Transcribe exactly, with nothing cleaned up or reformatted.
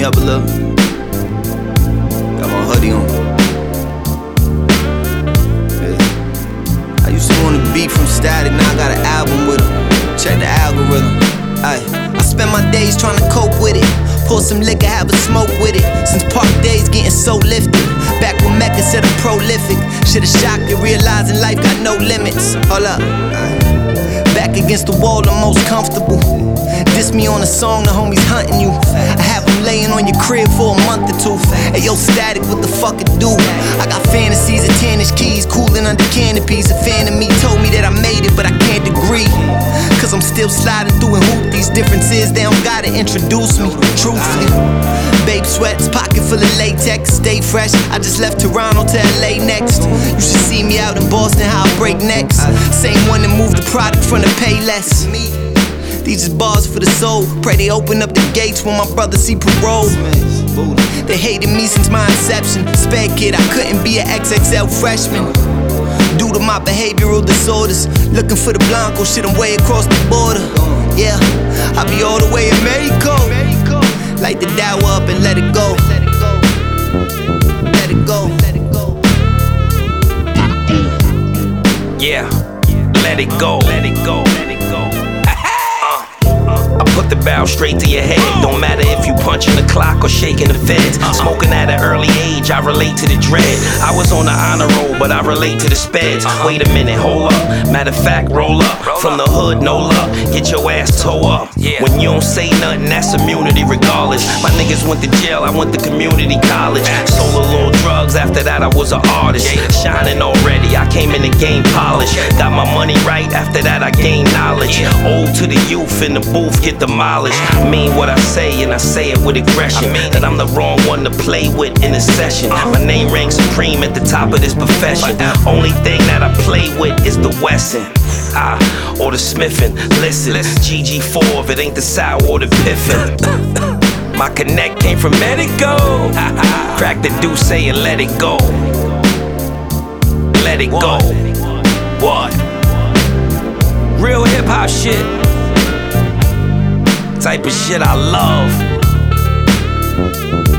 me up a little. Got my hoodie on. Yeah. I used to want a beat from Static, now I got an album with him. Check the algorithm. Aye. I spend my days trying to cope with it. Pour some liquor, have a smoke with it. Since park days getting so lifted. Back when Mecca said I'm prolific. Should've shocked you realizing life got no limits. Hold up. Back against the wall, I'm most comfortable. Diss me on a song, the homies hunting you. I have them laying on your crib for a month or two. Hey yo, Static, what the fuck it do? I got fantasies of ten-inch keys, cooling under canopies. A fan of me told me that I made it, but I can't agree. Cause I'm still sliding through and hoop these differences. They don't gotta introduce me, truthfully. Babe sweats, pocket full of latex. Stay fresh, I just left Toronto to L A next. You should see me out in Boston, how I break necks. Same one that moved the product from the Payless. These is bars for the soul. Pray they open up the gates when my brother see parole. They hated me since my inception. Sped kid, I couldn't be an X X L freshman. Due to my behavioral disorders. Looking for the Blanco, shit, I'm way across the border. Yeah, I be all the way in Mexico. Light the Dow up and let it go. Let it go. Let it go. Yeah, let it go. Let it go. Let it go. I put the barrel straight to your head. Don't matter if you punching the clock or shaking the feds. Smoking at an early age, I relate to the dread. I was on the honor roll, but I relate to the speds. Wait a minute, hold up. Matter of fact, roll up. From the hood, no luck. Get your ass toe up. When you don't say nothing, that's immunity regardless. My niggas went to jail, I went to community college. Sold a little drugs, after that I was an artist. Shining already, I came in the game polished. Got my money right, after that I gained knowledge. Old to the youth in the booth, get demolished. I mean what I say, and I say it with aggression. That I'm the wrong one to play with in a session. My name rings supreme at the top of this profession. Only thing that I play with is the Wesson. Ah, or the Smithin'. Listen, G G four if it ain't the sour or the piffin'. My connect came from Medico. Crack the deuce, say and let it go. Let it go. What? Real hip hop shit. Type of shit I love.